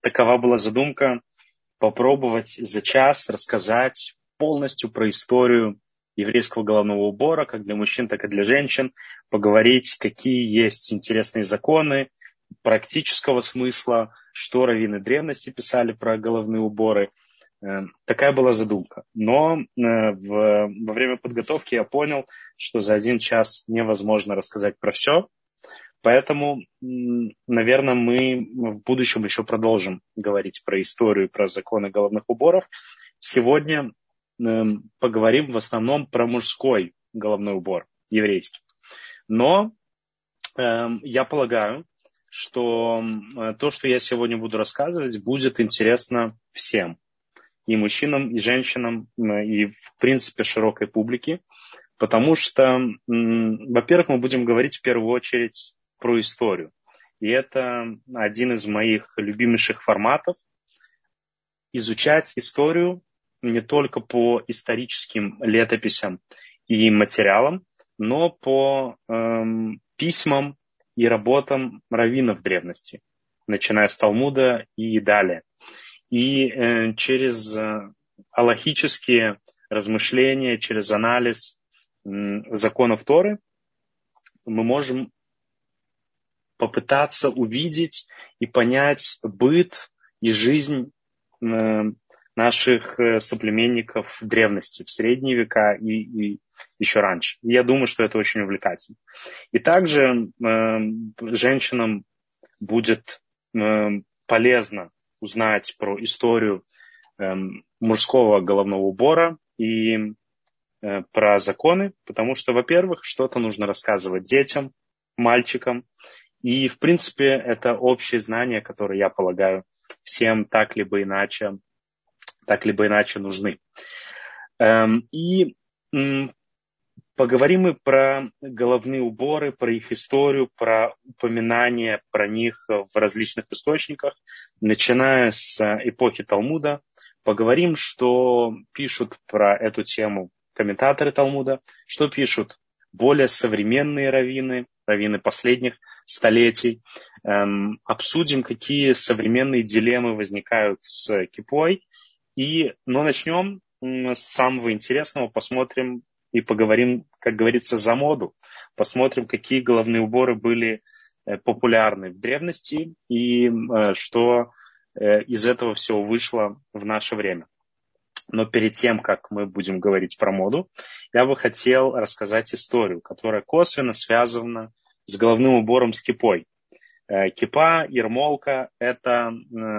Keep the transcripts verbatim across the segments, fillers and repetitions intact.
такова была задумка попробовать за час рассказать полностью про историю еврейского головного убора, как для мужчин, так и для женщин, поговорить, какие есть интересные законы практического смысла, что раввины древности писали про головные уборы. Такая была задумка. Но в, во время подготовки я понял, что за один час невозможно рассказать про все. Поэтому, наверное, мы в будущем еще продолжим говорить про историю, про законы головных уборов. Сегодня поговорим в основном про мужской головной убор, еврейский. Но э, я полагаю, что то, что я сегодня буду рассказывать, будет интересно всем. И мужчинам, и женщинам, и в принципе широкой публике. Потому что, м, во-первых, мы будем говорить в первую очередь про историю. И это один из моих любимейших форматов. Изучать историю не только по историческим летописям и материалам, но по эм, письмам и работам раввинов древности, начиная с Талмуда и далее. И э, через э, алахические размышления, через анализ э, законов Торы мы можем попытаться увидеть и понять быт и жизнь э, наших соплеменников в древности, в средние века и, и еще раньше. И я думаю, что это очень увлекательно. И также э, женщинам будет э, полезно узнать про историю э, мужского головного убора и э, про законы, потому что, во-первых, что-то нужно рассказывать детям, мальчикам. И, в принципе, это общее знание, которое, я полагаю, всем так либо иначе так либо иначе нужны. И поговорим мы про головные уборы, про их историю, про упоминания про них в различных источниках, начиная с эпохи Талмуда. Поговорим, что пишут про эту тему комментаторы Талмуда, что пишут более современные раввины, раввины последних столетий. Эм, обсудим, какие современные дилеммы возникают с кипой. И, но начнем с самого интересного, посмотрим и поговорим, как говорится, за моду. Посмотрим, какие головные уборы были популярны в древности и что из этого всего вышло в наше время. Но перед тем, как мы будем говорить про моду, я бы хотел рассказать историю, которая косвенно связана с головным убором с кипой. Кипа, ермолка – это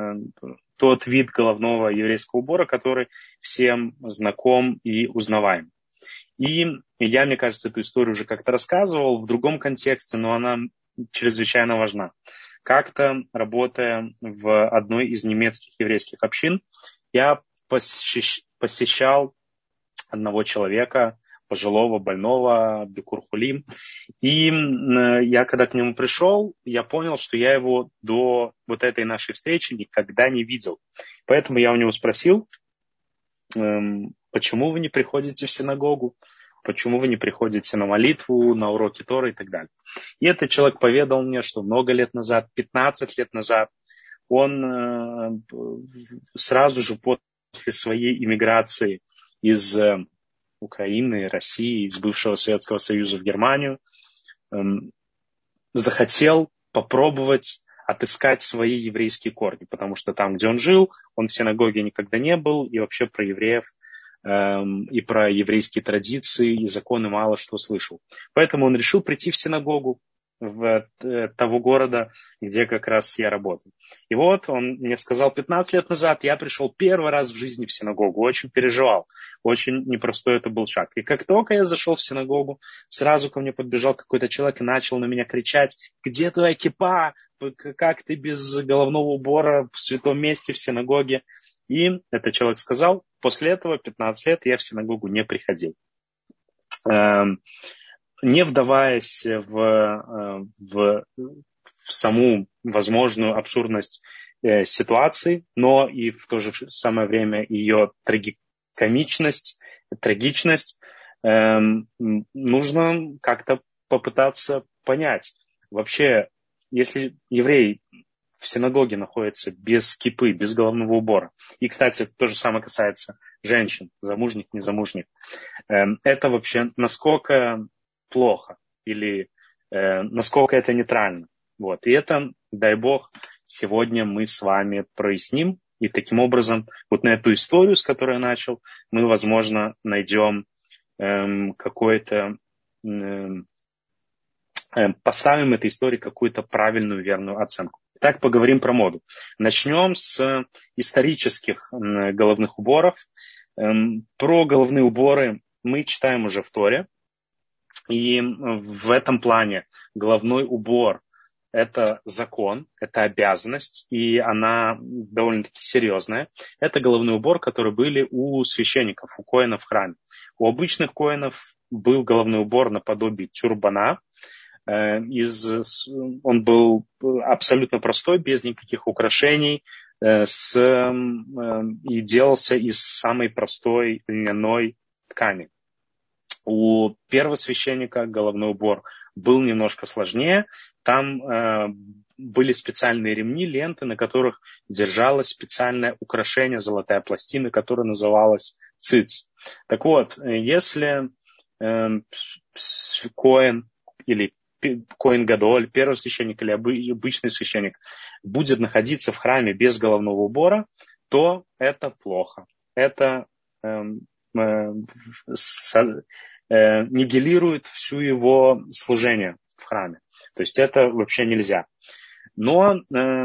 тот вид головного еврейского убора, который всем знаком и узнаваем. И я, мне кажется, эту историю уже как-то рассказывал в другом контексте, но она чрезвычайно важна. Как-то, работая в одной из немецких еврейских общин, я посещал одного человека, пожилого, больного, бикур хулим. И я, когда к нему пришел, я понял, что я его до вот этой нашей встречи никогда не видел. Поэтому я у него спросил, почему вы не приходите в синагогу, почему вы не приходите на молитву, на уроки Торы и так далее. И этот человек поведал мне, что много лет назад, пятнадцать лет назад, он сразу же после своей иммиграции из Украины, России, из бывшего Советского Союза в Германию, эм, захотел попробовать отыскать свои еврейские корни, потому что там, где он жил, он в синагоге никогда не был, и вообще про евреев эм, и про еврейские традиции и законы мало что слышал. Поэтому он решил прийти в синагогу в э, того города, где как раз я работаю. И вот он мне сказал, пятнадцать лет назад я пришел первый раз в жизни в синагогу, очень переживал, очень непростой это был шаг. И как только я зашел в синагогу, сразу ко мне подбежал какой-то человек и начал на меня кричать, где твоя кипа, как ты без головного убора в святом месте в синагоге. И этот человек сказал, после этого пятнадцать лет я в синагогу не приходил. Эм, Не вдаваясь в, в, в саму возможную абсурдность э, ситуации, но и в то же самое время ее трагикомичность, трагичность, э, нужно как-то попытаться понять. Вообще, если еврей в синагоге находится без кипы, без головного убора. И, кстати, то же самое касается женщин, замужних, незамужних. Это вообще насколько плохо или насколько это нейтрально. Вот. И это, дай бог, сегодня мы с вами проясним. И таким образом, вот на эту историю, с которой я начал, мы, возможно, найдем эм, какой-то, эм, поставим этой истории какую-то правильную, верную оценку. Так поговорим про моду. Начнем с исторических головных уборов. Про головные уборы мы читаем уже в Торе. И в этом плане головной убор – это закон, это обязанность, и она довольно-таки серьезная. Это головной убор, который были у священников, у коэнов в храме. У обычных коэнов был головной убор наподобие тюрбана. Из, он был абсолютно простой, без никаких украшений, с, и делался из самой простой льняной ткани. У первосвященника головной убор был немножко сложнее. Там э, были специальные ремни, ленты, на которых держалось специальное украшение, золотая пластина, которая называлась циц. Так вот, если э, коэн или коэн гадоль, первосвященник или обычный священник будет находиться в храме без головного убора, то это плохо. Это э, э, с, э, нигилирует всю его служение в храме. То есть это вообще нельзя. Но э,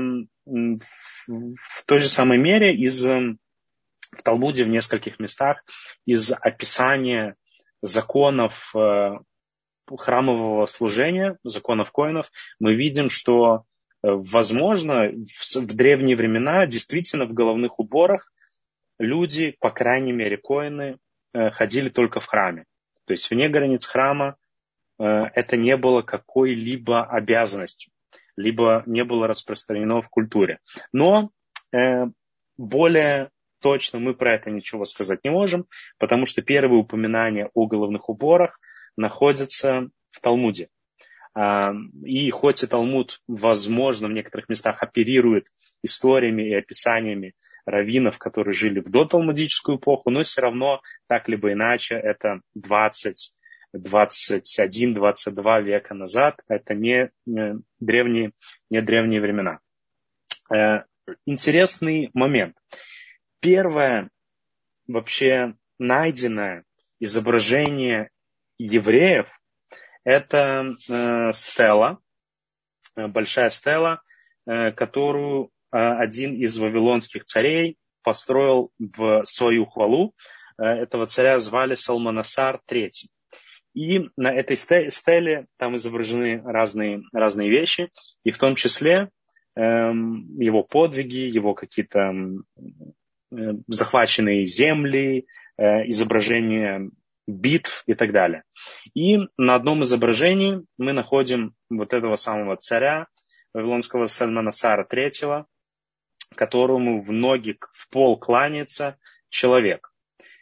в той же самой мере из, в Талмуде в нескольких местах из описания законов э, храмового служения, законов коэнов, мы видим, что, возможно, в, в древние времена действительно в головных уборах люди, по крайней мере, коэны, ходили только в храме. То есть вне границ храма это не было какой-либо обязанностью, либо не было распространено в культуре. Но более точно мы про это ничего сказать не можем, потому что первые упоминания о головных уборах находятся в Талмуде. И хоть и Талмуд, возможно, в некоторых местах оперирует историями и описаниями раввинов, которые жили в доталмудическую эпоху, но все равно, так либо иначе, это двадцать, двадцать один, двадцать два века назад. Это не древние, не древние времена. Интересный момент. Первое вообще найденное изображение евреев – это э, стела, большая стела, э, которую э, один из вавилонских царей построил в свою хвалу. Э, этого царя звали Салманасар третий. И на этой стеле там изображены разные, разные вещи, и в том числе э, его подвиги, его какие-то э, захваченные земли, э, изображения битв и так далее. И на одном изображении мы находим вот этого самого царя, вавилонского Салманасара третьего, которому в ноги в пол кланяется человек.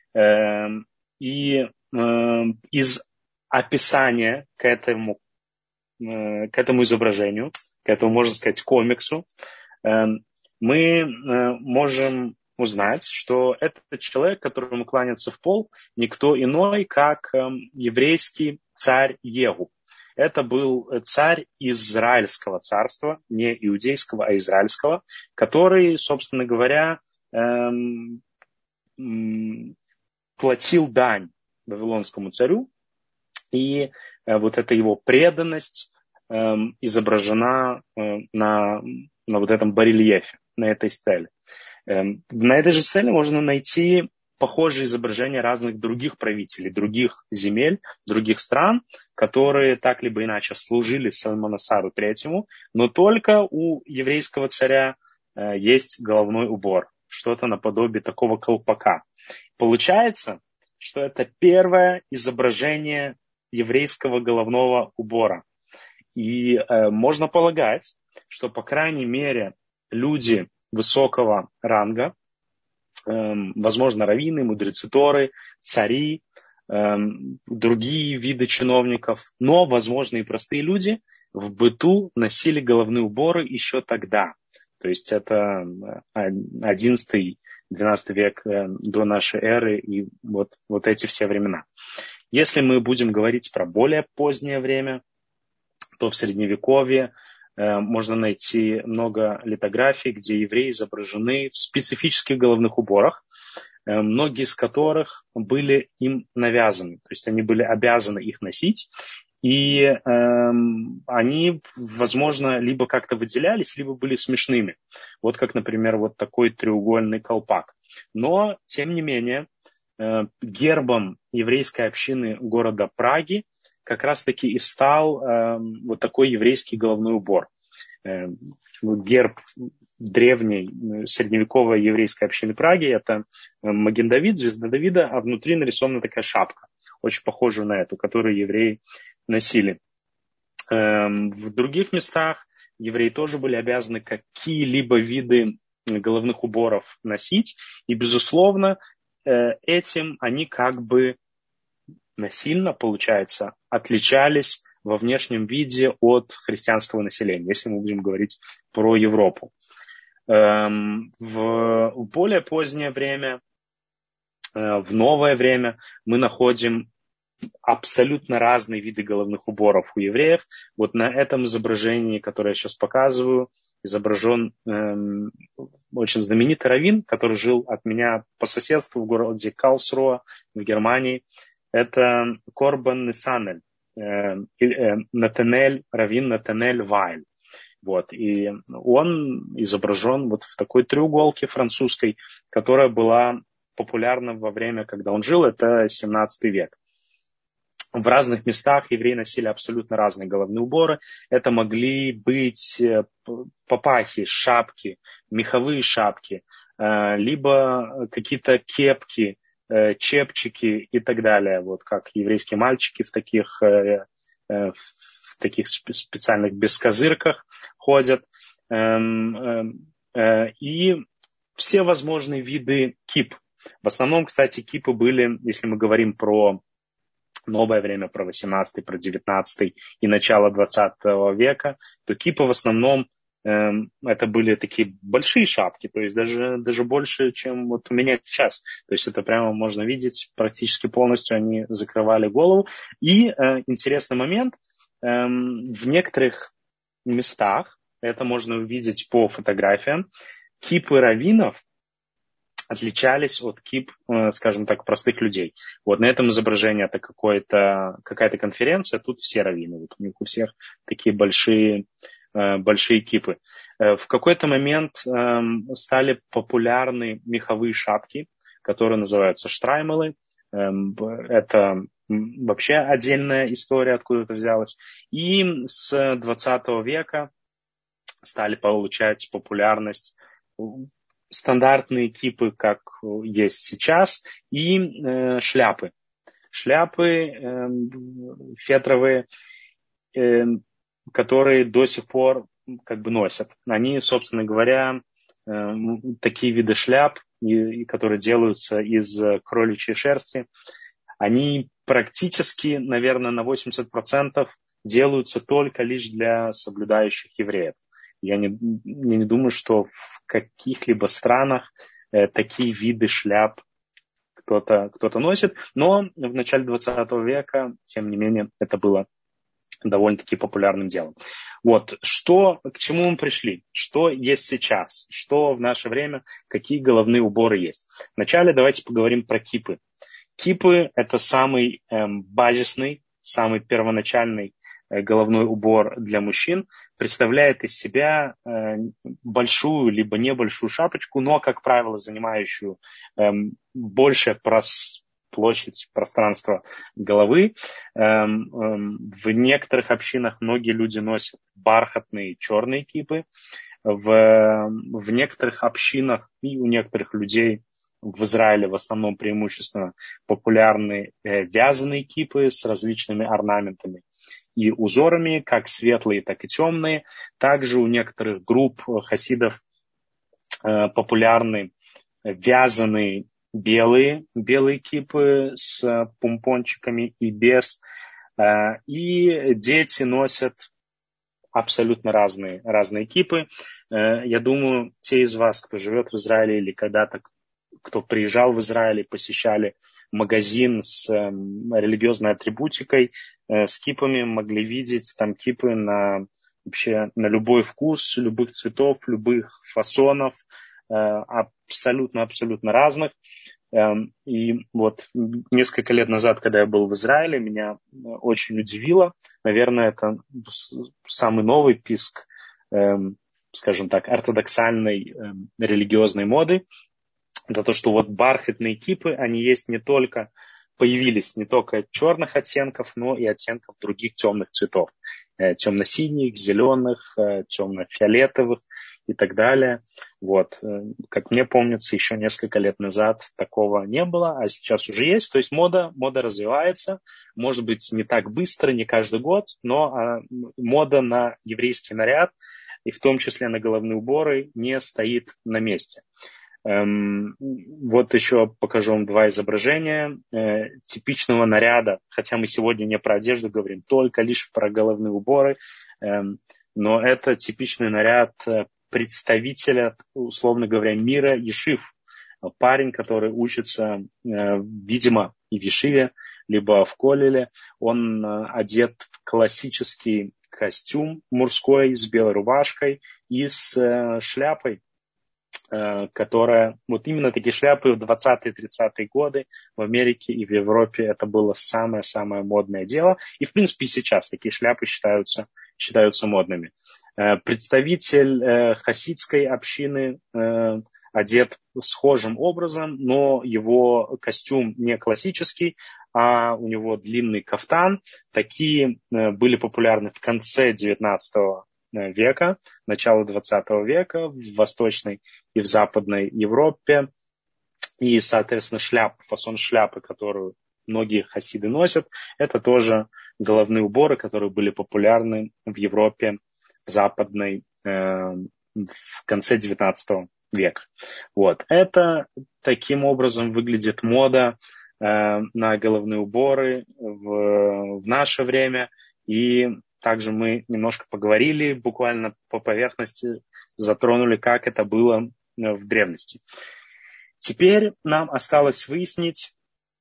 И из описания к этому, к этому изображению, к этому, можно сказать, комиксу, мы можем узнать, что этот человек, которому кланяется в пол, никто иной, как э, еврейский царь Егу. Это был царь Израильского царства, не иудейского, а израильского, который, собственно говоря, э, э, платил дань вавилонскому царю, и э, вот эта его преданность э, изображена э, на, на вот этом барельефе, на этой стеле. На этой же стеле можно найти похожие изображения разных других правителей, других земель, других стран, которые так либо иначе служили Салманасару третьему, но только у еврейского царя есть головной убор, что-то наподобие такого колпака. Получается, что это первое изображение еврейского головного убора. И э, можно полагать, что, по крайней мере, люди высокого ранга, э, возможно, раввины, мудрецы Торы, цари, э, другие виды чиновников, но, возможно, и простые люди в быту носили головные уборы еще тогда. То есть это одиннадцатый-двенадцатый век до нашей эры и вот, вот эти все времена. Если мы будем говорить про более позднее время, то в Средневековье э, можно найти много литографий, где евреи изображены в специфических головных уборах, э, многие из которых были им навязаны, то есть они были обязаны их носить, и э, они, возможно, либо как-то выделялись, либо были смешными. Вот как, например, вот такой треугольный колпак. Но, тем не менее, э, гербом еврейской общины города Праги как раз-таки и стал э, вот такой еврейский головной убор. Э, герб древней средневековой еврейской общины Праги – это Маген-Давид, звезда Давида, а внутри нарисована такая шапка, очень похожая на эту, которую евреи носили. Э, в других местах евреи тоже были обязаны какие-либо виды головных уборов носить, и, безусловно, э, этим они как бы насильно, получается, отличались во внешнем виде от христианского населения, если мы будем говорить про Европу. В более позднее время, в новое время мы находим абсолютно разные виды головных уборов у евреев. Вот на этом изображении, которое я сейчас показываю, изображен эм, очень знаменитый раввин, который жил от меня по соседству в городе Карлсруэ в Германии. Это Корбан Несанель, э, э, Натанель, раввин Натанель Вайль. Вот. И он изображен вот в такой треуголке французской, которая была популярна во время, когда он жил, это семнадцатый век. В разных местах евреи носили абсолютно разные головные уборы. Это могли быть папахи, шапки, меховые шапки, либо какие-то кепки, чепчики и так далее. Вот как еврейские мальчики в таких, в таких специальных бескозырках ходят. И все возможные виды кип. В основном, кстати, кипы были, если мы говорим про новое время, про восемнадцатый, про девятнадцатый и начало двадцатого века, то кипы в основном э, это были такие большие шапки, то есть даже, даже больше, чем вот у меня сейчас. То есть это прямо можно видеть, практически полностью они закрывали голову. И э, интересный момент, э, в некоторых местах, это можно увидеть по фотографиям, кипы раввинов отличались от кип, скажем так, простых людей. Вот на этом изображении это какое-то, какая-то конференция, тут все раввины, вот у них у всех такие большие, большие кипы. В какой-то момент стали популярны меховые шапки, которые называются штраймелы. Это вообще отдельная история, откуда это взялось. И с двадцатого века стали получать популярность стандартные кипы, как есть сейчас, и э, шляпы. Шляпы э, фетровые, э, которые до сих пор как бы носят. Они, собственно говоря, э, такие виды шляп, и, и которые делаются из кроличьей шерсти, они практически, наверное, на восемьдесят процентов делаются только лишь для соблюдающих евреев. Я не, я не думаю, что в каких-либо странах э, такие виды шляп кто-то, кто-то носит. Но в начале двадцатого века, тем не менее, это было довольно-таки популярным делом. Вот, что, к чему мы пришли? Что есть сейчас? Что в наше время? Какие головные уборы есть? Вначале давайте поговорим про кипы. Кипы – это самый эм, базисный, самый первоначальный головной убор для мужчин, представляет из себя э, большую либо небольшую шапочку, но, как правило, занимающую э, большую прос- площадь пространства головы. Э, э, в некоторых общинах многие люди носят бархатные черные кипы. В, в некоторых общинах и у некоторых людей в Израиле в основном преимущественно популярны э, вязаные кипы с различными орнаментами и узорами, как светлые, так и темные. Также у некоторых групп хасидов э, популярны вязаные белые, белые кипы с помпончиками и без. Э, и дети носят абсолютно разные, разные кипы. Я думаю, те из вас, кто живет в Израиле или когда-то кто приезжал в Израиль и посещали магазин с религиозной атрибутикой, с кипами, могли видеть там кипы на, вообще, на любой вкус, любых цветов, любых фасонов, абсолютно-абсолютно разных. И вот несколько лет назад, когда я был в Израиле, меня очень удивило. Наверное, это самый новый писк, скажем так, ортодоксальной религиозной моды. Это то, что вот бархатные кипы, они есть не только, появились не только черных оттенков, но и оттенков других темных цветов. Темно-синих, зеленых, темно-фиолетовых и так далее. Вот. Как мне помнится, еще несколько лет назад такого не было, а сейчас уже есть. То есть мода, мода развивается, может быть, не так быстро, не каждый год, но мода на еврейский наряд, и в том числе на головные уборы, не стоит на месте. Эм, вот еще покажу вам два изображения э, типичного наряда, хотя мы сегодня не про одежду говорим, только лишь про головные уборы, эм, но это типичный наряд представителя, условно говоря, мира ешив. Парень, который учится, э, видимо, и в ешиве, либо в коллеле, он э, одет в классический костюм мужской с белой рубашкой и с э, шляпой, которая, вот именно такие шляпы в двадцатые-тридцатые годы в Америке и в Европе это было самое-самое модное дело. И, в принципе, и сейчас такие шляпы считаются, считаются модными. Представитель хасидской общины одет схожим образом, но его костюм не классический, а у него длинный кафтан. Такие были популярны в конце девятнадцатого века, начало двадцатого века в Восточной и в Западной Европе. И, соответственно, шляп, фасон шляпы, которую многие хасиды носят, это тоже головные уборы, которые были популярны в Европе в Западной э, в конце девятнадцатого века. Вот. Это таким образом выглядит мода э, на головные уборы в, в наше время. И также мы немножко поговорили, буквально по поверхности затронули, как это было в древности. Теперь нам осталось выяснить,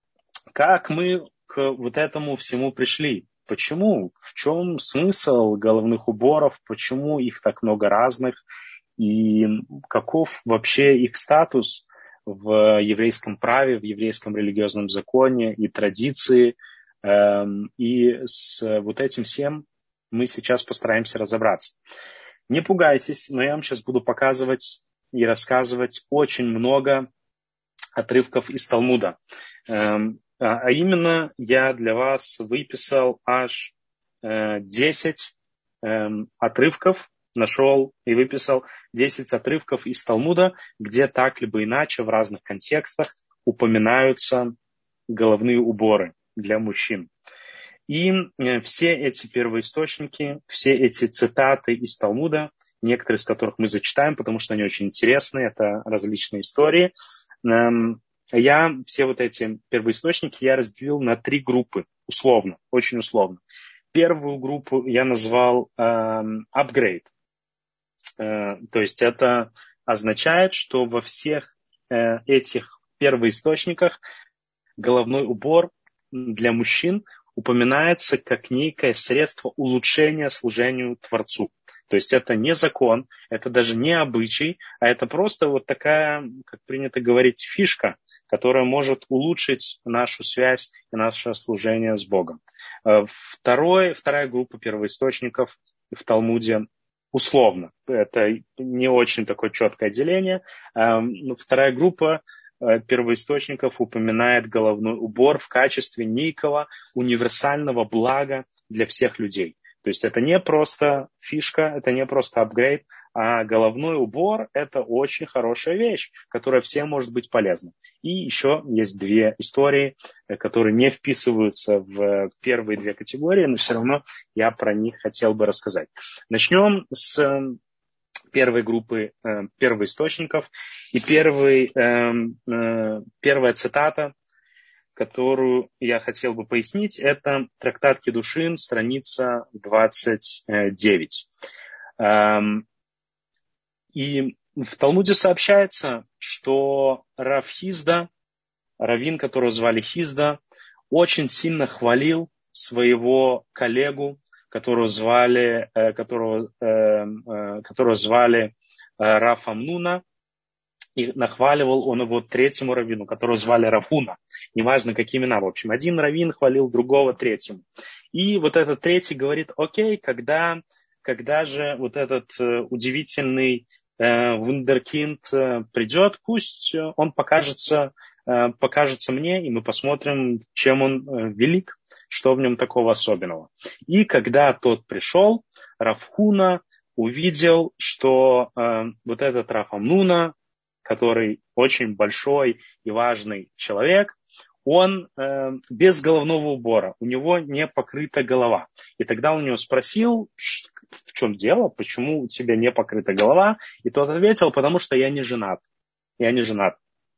как мы к вот этому всему пришли. Почему? В чем смысл головных уборов? Почему их так много разных? И каков вообще их статус в еврейском праве, в еврейском религиозном законе и традиции? И с вот этим всем мы сейчас постараемся разобраться. Не пугайтесь, но я вам сейчас буду показывать и рассказывать очень много отрывков из Талмуда. А именно я для вас выписал аж десять отрывков, нашел и выписал десять отрывков из Талмуда, где так либо иначе в разных контекстах упоминаются головные уборы для мужчин. И все эти первоисточники, все эти цитаты из Талмуда, некоторые из которых мы зачитаем, потому что они очень интересные, это различные истории. Я все вот эти первоисточники я разделил на три группы, условно, очень условно. Первую группу я назвал upgrade. То есть это означает, что во всех этих первоисточниках головной убор для мужчин упоминается как некое средство улучшения служению Творцу. То есть это не закон, это даже не обычай, а это просто вот такая, как принято говорить, фишка, которая может улучшить нашу связь и наше служение с Богом. Второе, вторая группа первоисточников в Талмуде условно. Это не очень такое четкое деление. Вторая группа первоисточников упоминает головной убор в качестве некого универсального блага для всех людей. То есть это не просто фишка, это не просто апгрейд, а головной убор – это очень хорошая вещь, которая всем может быть полезна. И еще есть две истории, которые не вписываются в первые две категории, но все равно я про них хотел бы рассказать. Начнем с первой группы э, первоисточников. И первый, э, э, первая цитата, которую я хотел бы пояснить, это трактат Кидушин, страница двадцать девять. И в Талмуде сообщается, что Рав Хизда, раввин, которого звали Хизда, очень сильно хвалил своего коллегу, которого звали, которого, которого звали Рав Амнуна, и нахваливал он его третьему раввину, которого звали Равуна. Неважно, какие имена. В общем, один раввин хвалил другого третьему. И вот этот третий говорит: окей, когда, когда же вот этот удивительный э, вундеркинд э, придет, пусть он покажется, э, покажется мне, и мы посмотрим, чем он э, велик, что в нем такого особенного. И когда тот пришел, Рав Хуна увидел, что э, вот этот Рав Амнуна, который очень большой и важный человек, он э, без головного убора, у него не покрыта голова. И тогда он у него спросил: в чем дело, почему у тебя не покрыта голова? И тот ответил: потому что я не женат. Я не женат.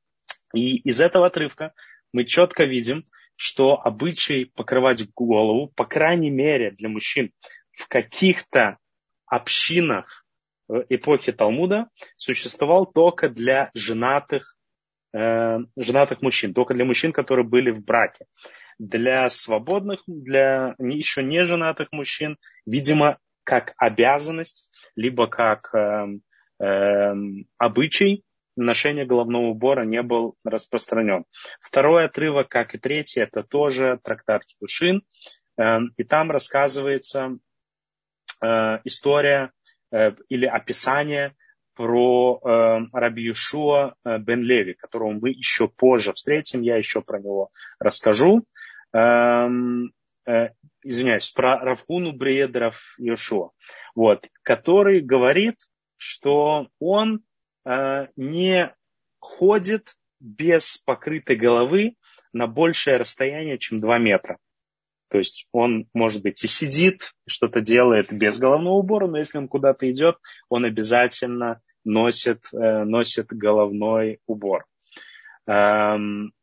И из этого отрывка мы четко видим, что обычай покрывать голову, по крайней мере для мужчин, в каких-то общинах эпохи Талмуда существовал только для женатых, э, женатых мужчин, только для мужчин, которые были в браке. Для свободных, для еще не женатых мужчин, видимо, как обязанность, либо как э, э, обычай, ношение головного убора не был распространен. Второй отрывок, как и третий, это тоже трактат Кидушин, э, и там рассказывается э, история или описание про э, Раби Йошуа э, бен Леви, которого мы еще позже встретим, я еще про него расскажу. Э, э, извиняюсь, про Рав Хуну бен Рав Йошуа, вот, который говорит, что он э, не ходит без покрытой головы на большее расстояние, чем два метра. То есть он, может быть, и сидит, что-то делает без головного убора, но если он куда-то идет, он обязательно носит, э, носит головной убор. Эм,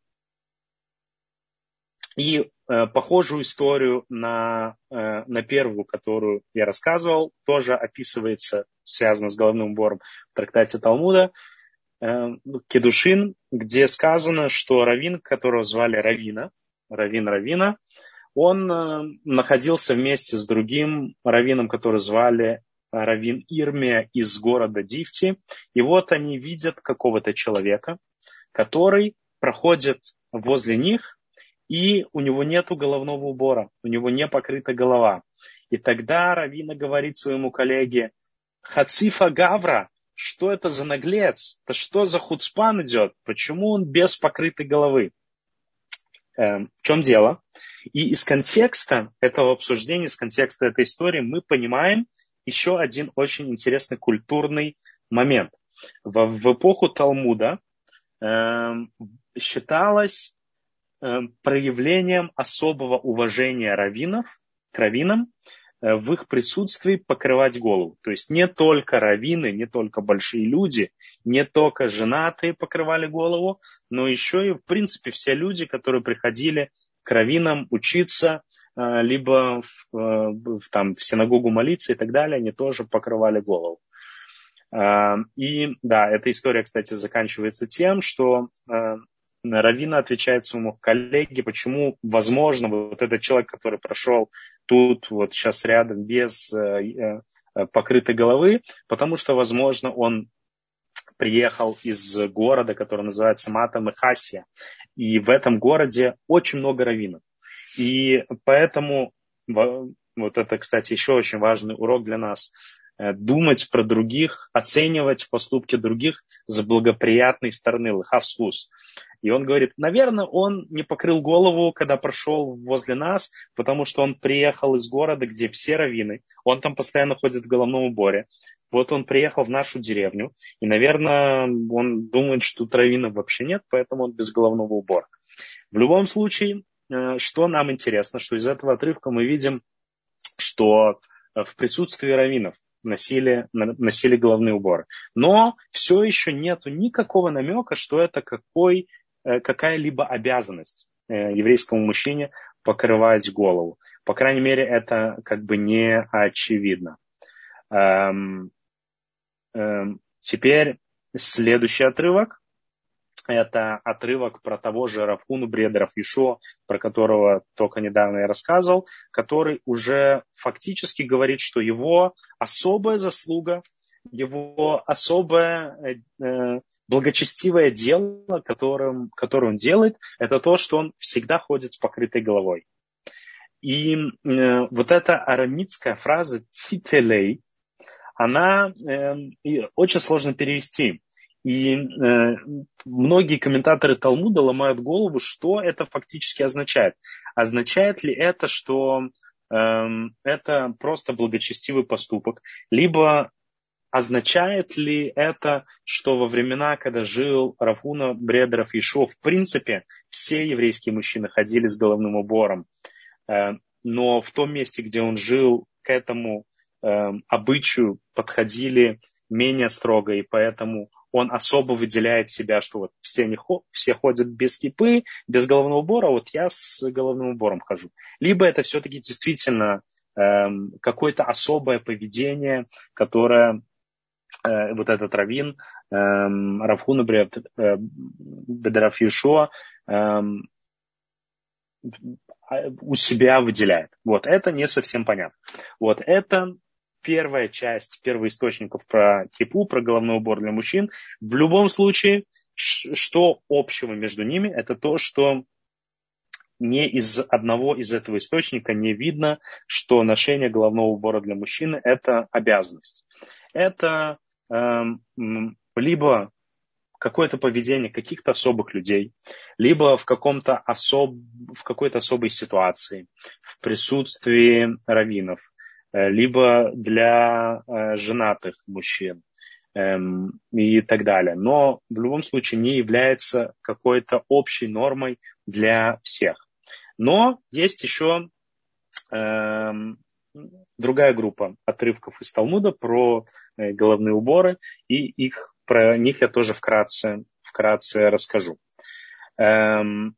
и э, похожую историю на, э, на первую, которую я рассказывал, тоже описывается, связано с головным убором в трактате Талмуда, э, Кедушин, где сказано, что раввин, которого звали Равина, раввин Равина, он э, находился вместе с другим раввином, который звали раввин Ирмия из города Дифти. И вот они видят какого-то человека, который проходит возле них, и у него нету головного убора, у него не покрыта голова. И тогда раввина говорит своему коллеге: «Хацифа Гавра, что это за наглец? Да что за хуцпан идет? Почему он без покрытой головы?» Э, в чем дело? И из контекста этого обсуждения, из контекста этой истории мы понимаем еще один очень интересный культурный момент. В, в эпоху Талмуда э, считалось э, проявлением особого уважения раввинов к раввинам э, в их присутствии покрывать голову. То есть не только раввины, не только большие люди, не только женатые покрывали голову, но еще и, в принципе, все люди, которые приходили к раввинам учиться, либо в, в, там, в синагогу молиться и так далее, они тоже покрывали голову. И да, эта история, кстати, заканчивается тем, что раввин отвечает своему коллеге, почему, возможно, вот этот человек, который прошел тут, вот сейчас рядом, без покрытой головы, потому что, возможно, он приехал из города, который называется Мата-Мехасия, и в этом городе очень много раввинов. И поэтому, вот это, кстати, еще очень важный урок для нас, думать про других, оценивать поступки других с благоприятной стороны, лхавсвус. И он говорит: наверное, он не покрыл голову, когда прошел возле нас, потому что он приехал из города, где все раввины, он там постоянно ходит в головном уборе. Вот он приехал в нашу деревню, и, наверное, он думает, что тут раввинов вообще нет, поэтому он без головного убора. В любом случае, что нам интересно, что из этого отрывка мы видим, что в присутствии раввинов носили, носили головные уборы. Но все еще нет никакого намека, что это какой, какая-либо обязанность. еврейскому мужчине покрывать голову. По крайней мере, это как бы не очевидно. Эм, эм, теперь следующий отрывок. Это отрывок про того же Рав Хуну бреда рав Йешуа, про которого только недавно я рассказывал, который уже фактически говорит, что его особая заслуга, его особое э, благочестивое дело, которым, которое он делает, это то, что он всегда ходит с покрытой головой. И э, вот эта арамитская фраза «тителей», она э, очень сложно перевести. И э, многие комментаторы Талмуда ломают голову, что это фактически означает. Означает ли это, что э, это просто благочестивый поступок? Либо означает ли это, что во времена, когда жил Рав Хуна бреда рав Йешуа, в принципе, все еврейские мужчины ходили с головным убором, э, но в том месте, где он жил, к этому э, обычаю подходили менее строго, и поэтому он особо выделяет себя, что вот все, не, все ходят без кипы, без головного убора, а вот я с головным убором хожу. Либо это все-таки действительно э, какое-то особое поведение, которое э, вот этот раввин, э, Рав Хуна бреда рав Йешуа, э, у себя выделяет. Вот, это не совсем понятно. Вот, это первая часть первоисточников про кипу, про головной убор для мужчин. В любом случае, что общего между ними, это то, что не из одного из этого источника не видно, что ношение головного убора для мужчины – это обязанность. Это эм, либо какое-то поведение каких-то особых людей, либо в, каком-то особ... в какой-то особой ситуации, в присутствии раввинов, либо для э, женатых мужчин эм, и так далее. Но в любом случае не является какой-то общей нормой для всех. Но есть еще эм, другая группа отрывков из Талмуда про э, головные уборы, и их про них я тоже вкратце, вкратце расскажу. Эм,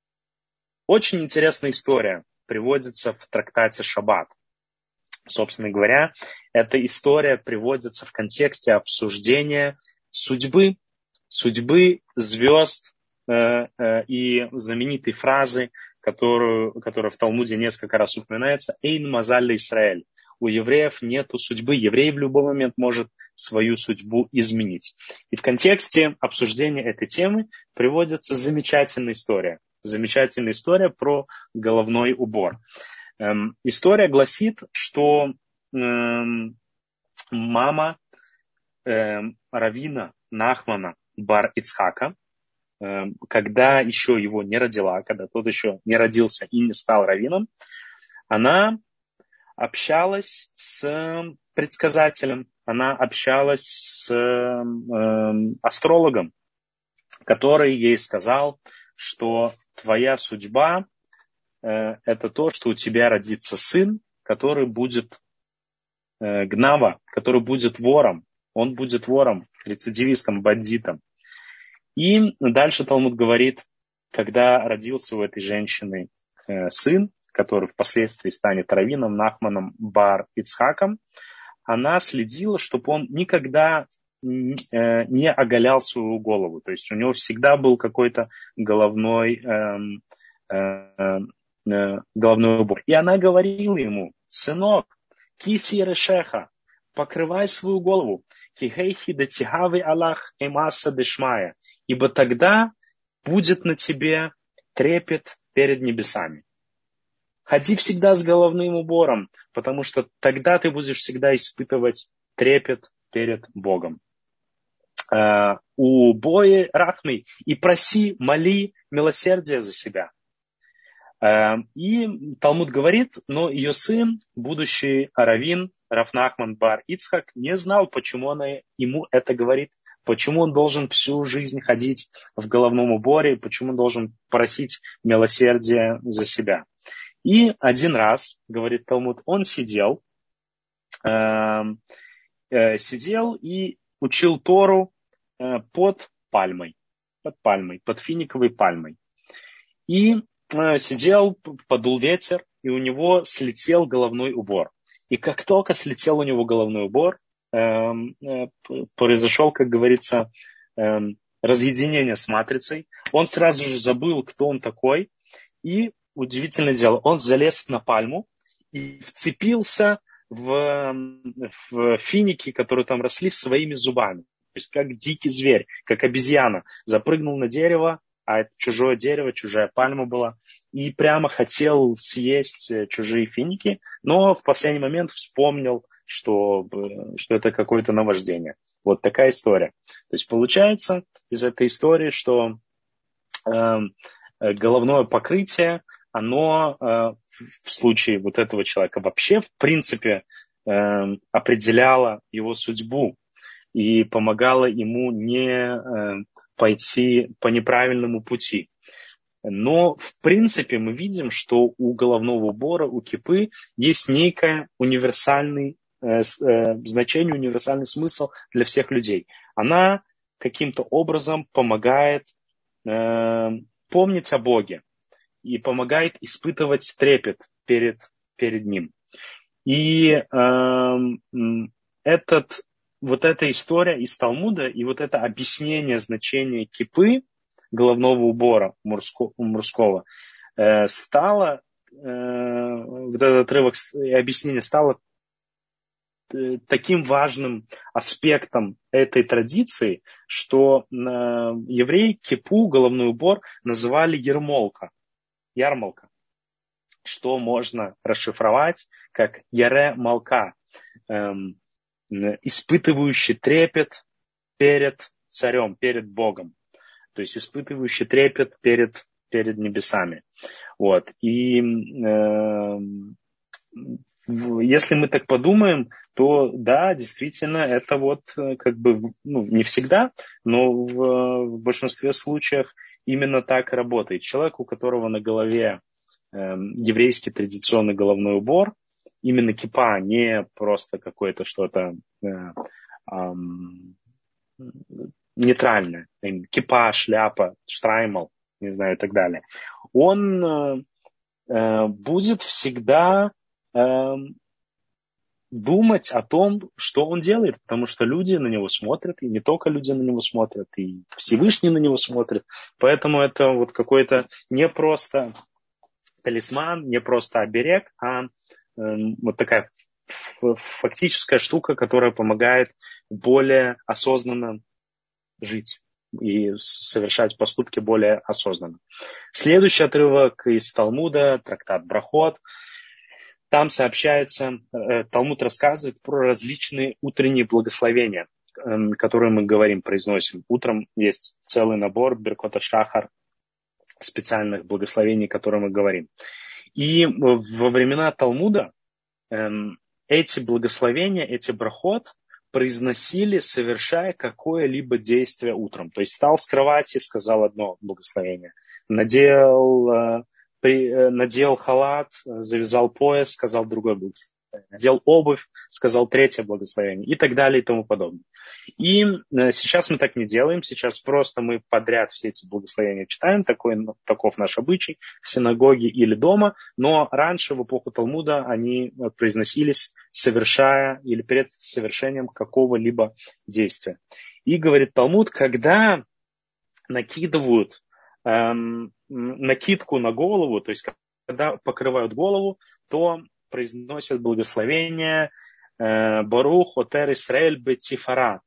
очень интересная история приводится в трактате «Шаббат». Собственно говоря, эта история приводится в контексте обсуждения судьбы, судьбы звезд э, э, и знаменитой фразы, которую, которая в Талмуде несколько раз упоминается, «Эйн мазаль Исраэль». У евреев нет судьбы. Еврей в любой момент может свою судьбу изменить. И в контексте обсуждения этой темы приводится замечательная история. Замечательная история про головной убор. Эм, история гласит, что эм, мама эм, раввина Нахмана бар Ицхака, эм, когда еще его не родила, когда тот еще не родился и не стал раввином, она общалась с предсказателем, она общалась с э, астрологом, который ей сказал, что твоя судьба э, это то, что у тебя родится сын, который будет э, гнава, который будет вором. Он будет вором, рецидивистом, бандитом. И дальше Талмуд говорит, когда родился у этой женщины э, сын, который впоследствии станет раввином Нахманом бар Ицхаком, она следила, чтобы он никогда не оголял свою голову. То есть у него всегда был какой-то головной, э, э, э, головной убор. И она говорила ему: сынок, киси решеха, покрывай свою голову, кихейхи датихавы Аллах эмаса дешмая, ибо тогда будет на тебе трепет перед небесами. Ходи всегда с головным убором, потому что тогда ты будешь всегда испытывать трепет перед Богом. Uh, у бои рахмей и проси, моли милосердие за себя. Uh, и Талмуд говорит, но ее сын, будущий раввин Рав Нахман бар Ицхак, не знал, почему она ему это говорит, почему он должен всю жизнь ходить в головном уборе, почему он должен просить милосердие за себя. И один раз, говорит Талмуд, он сидел, э, э, сидел и учил Тору э, под пальмой, под пальмой, под финиковой пальмой. И сидел, подул ветер, и у него слетел головной убор. И как только слетел у него головной убор, произошел, как говорится, разъединение с матрицей. Он сразу же забыл, кто он такой. И, удивительное дело, он залез на пальму и вцепился в, в финики, которые там росли, своими зубами. То есть как дикий зверь, как обезьяна. Запрыгнул на дерево, а это чужое дерево, чужая пальма была. И прямо хотел съесть чужие финики, но в последний момент вспомнил, что, что это какое-то наваждение. Вот такая история. То есть получается из этой истории, что э, головное покрытие, оно э, в случае вот этого человека вообще в принципе э, определяло его судьбу и помогало ему не э, пойти по неправильному пути. Но в принципе мы видим, что у головного убора, у кипы есть некое универсальный э, э, значение, универсальный смысл для всех людей. Она каким-то образом помогает э, помнить о Боге и помогает испытывать трепет перед, перед Ним. И э, этот, вот эта история из Талмуда и вот это объяснение значения кипы, головного убора мужского, мужского э, стало, э, вот этот отрывок и объяснение стало э, таким важным аспектом этой традиции, что э, евреи кипу, головной убор, называли ермолка, ярмолка, что можно расшифровать как яре молка, э, испытывающий трепет перед царем, перед Богом. То есть испытывающий трепет перед, перед небесами. Вот. И э, если мы так подумаем, то да, действительно, это вот как бы, ну, не всегда, но в, в большинстве случаев именно так и работает. Человек, у которого на голове э, еврейский традиционный головной убор, именно кипа, не просто какое-то что-то э, э, нейтральное, кипа, шляпа, штраймал, не знаю, и так далее, он э, будет всегда э, думать о том, что он делает, потому что люди на него смотрят, и не только люди на него смотрят, и Всевышний на него смотрит, поэтому это вот какой-то не просто талисман, не просто оберег, а э, вот такая фактическая штука, которая помогает более осознанно жить и совершать поступки более осознанно. Следующий отрывок из Талмуда, трактат Брахот. Там сообщается, Талмуд рассказывает про различные утренние благословения, которые мы говорим, произносим. Утром есть целый набор Беркот ха-Шахар, специальных благословений, которые мы говорим. И во времена Талмуда эти благословения, эти брахот произносили, совершая какое-либо действие утром. То есть встал с кровати, сказал одно благословение. Надел, при, надел халат, завязал пояс, сказал другое благословение. Надел обувь, сказал третье благословение. И так далее и тому подобное. И сейчас мы так не делаем. Сейчас просто мы подряд все эти благословения читаем. Такой, таков наш обычай в синагоге или дома. Но раньше, в эпоху Талмуда, они произносились, совершая или перед совершением какого-либо действия. И говорит Талмуд, когда накидывают эм, накидку на голову, то есть когда покрывают голову, то произносят благословение Барух Отер Исраэль Бетифара.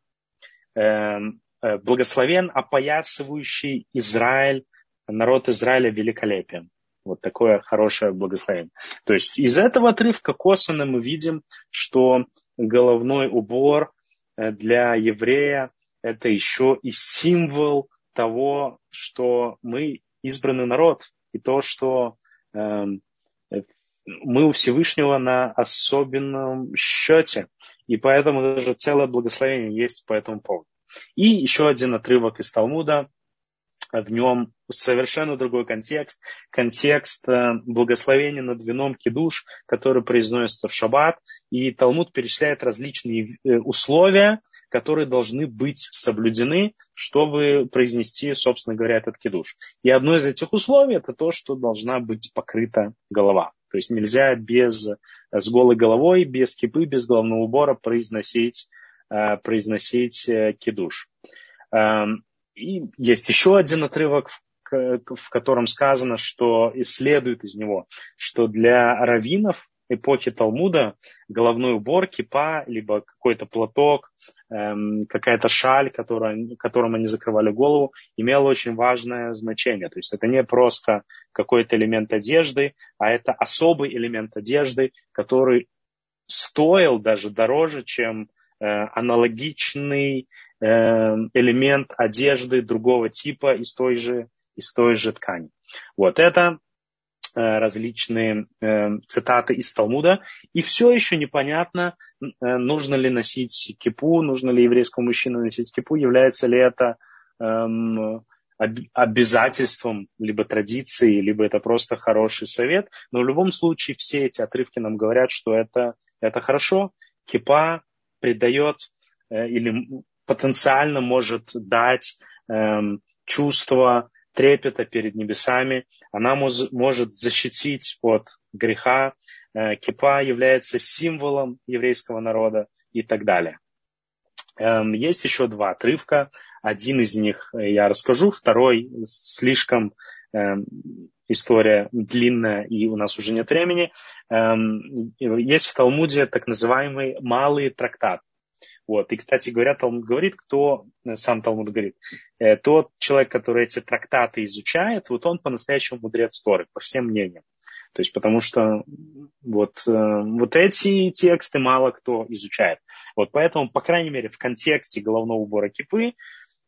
Благословен опоясывающий Израиль, народ Израиля великолепием. Вот такое хорошее благословение. То есть из этого отрывка косвенно мы видим, что головной убор для еврея это еще и символ того, что мы избранный народ, и то, что э, мы у Всевышнего на особенном счете, и поэтому даже целое благословение есть по этому поводу. И еще один отрывок из Талмуда, в нем совершенно другой контекст, контекст благословения над вином кидуш, который произносится в шаббат, и Талмуд перечисляет различные условия, которые должны быть соблюдены, чтобы произнести, собственно говоря, этот кидуш. И одно из этих условий – это то, что должна быть покрыта голова. То есть нельзя без, с голой головой, без кипы, без головного убора произносить, произносить кидуш. И есть еще один отрывок, в котором сказано, что и следует из него, что для раввинов эпохи Талмуда головной убор, кипа, либо какой-то платок, эм, какая-то шаль, которая, которым они закрывали голову, имела очень важное значение. То есть это не просто какой-то элемент одежды, а это особый элемент одежды, который стоил даже дороже, чем э, аналогичный э, элемент одежды другого типа из той же, из той же ткани. Вот это различные э, цитаты из Талмуда, и все еще непонятно, э, нужно ли носить кипу, нужно ли еврейскому мужчине носить кипу, является ли это э, об, обязательством, либо традицией, либо это просто хороший совет, но в любом случае все эти отрывки нам говорят, что это, это хорошо, кипа придает э, или потенциально может дать э, чувство трепета перед небесами, она мож, может защитить от греха, э, кипа является символом еврейского народа и так далее. Эм, есть еще два отрывка, один из них я расскажу, второй слишком эм, история длинная и у нас уже нет времени. Эм, есть в Талмуде так называемый малый трактат. Вот. И, кстати говоря, Талмуд говорит, кто, сам Талмуд говорит, э, тот человек, который эти трактаты изучает, вот он по-настоящему мудрец Торы, по всем мнениям. То есть, потому что вот, э, вот эти тексты мало кто изучает. Вот поэтому, по крайней мере, в контексте головного убора кипы э,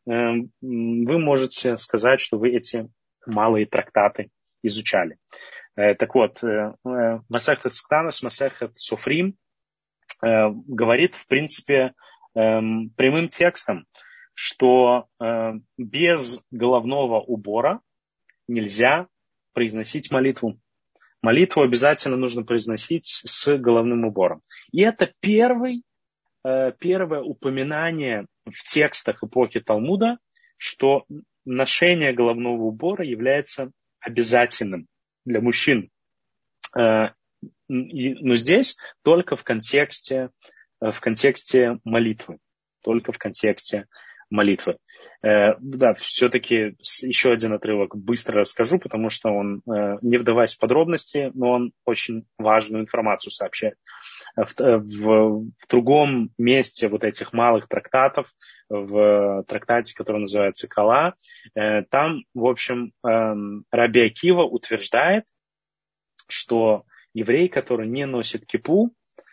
вы можете сказать, что вы эти малые трактаты изучали. Э, так вот, э, Масехет Сктанос, Масехет Софрим э, говорит, в принципе, прямым текстом, что э, без головного убора нельзя произносить молитву. Молитву обязательно нужно произносить с головным убором. И это первый, э, первое упоминание в текстах эпохи Талмуда, что ношение головного убора является обязательным для мужчин. Э, и, но здесь только в контексте в контексте молитвы. Только в контексте молитвы. Э, да, все-таки еще один отрывок быстро расскажу, потому что он, э, не вдаваясь в подробности, но он очень важную информацию сообщает. В, в, в другом месте вот этих малых трактатов, в трактате, который называется Кала, э, там, в общем, э, Раби Акива утверждает, что еврей, который не носит кипу,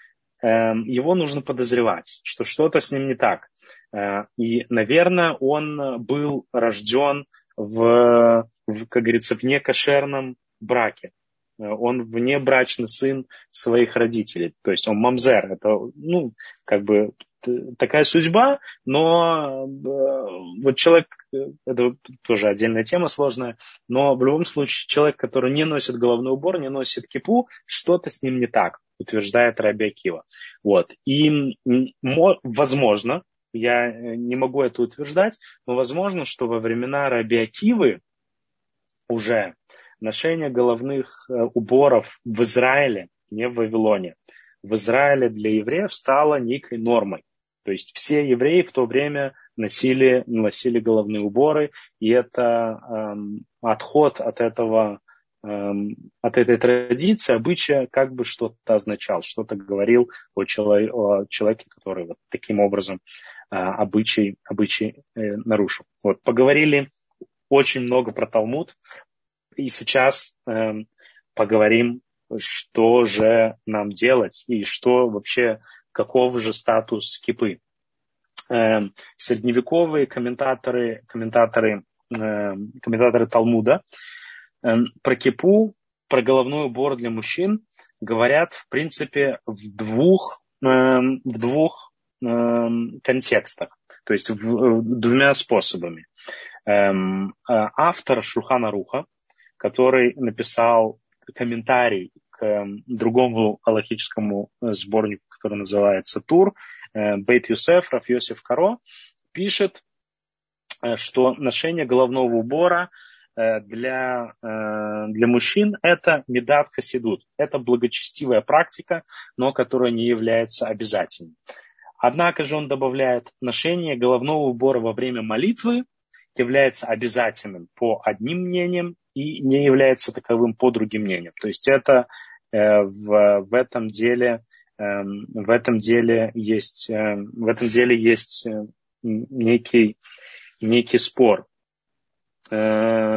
его нужно подозревать, что что-то с ним не так. И, наверное, он был рожден в, в, как говорится, в некошерном браке. Он внебрачный сын своих родителей. То есть он мамзер. Это, ну, как бы такая судьба, но вот человек, это тоже отдельная тема сложная, но в любом случае человек, который не носит головной убор, не носит кипу, что-то с ним не так, утверждает Раби Акива. Вот. И возможно, я не могу это утверждать, но возможно, что во времена Раби Акивы уже ношение головных уборов в Израиле, не в Вавилоне, в Израиле для евреев стало некой нормой. То есть все евреи в то время носили, носили головные уборы, и это эм, отход от этого, эм, от этой традиции, обычая, как бы что-то означал, что-то говорил о, чело, о человеке, который вот таким образом э, обычай, обычай э, нарушил. Вот, поговорили очень много про Талмуд, и сейчас э, поговорим, что же нам делать и что вообще, каков же статус кипы. Э, средневековые комментаторы, комментаторы, э, комментаторы Талмуда э, про кипу, про головной убор для мужчин говорят, в принципе, в двух, э, в двух э, контекстах, то есть в, в, двумя способами. Э, автор Шулхан Аруха, который написал комментарий к другому алахическому сборнику, который называется Тур, Бейт Юсеф, Рав Йосеф Каро, пишет, что ношение головного убора для, для мужчин это медат хасидут, это благочестивая практика, но которая не является обязательной. Однако же он добавляет, ношение головного убора во время молитвы является обязательным по одним мнениям и не является таковым по другим мнениям. То есть это э, в, в этом деле э, в этом деле есть э, в этом деле есть э, некий некий спор. Э,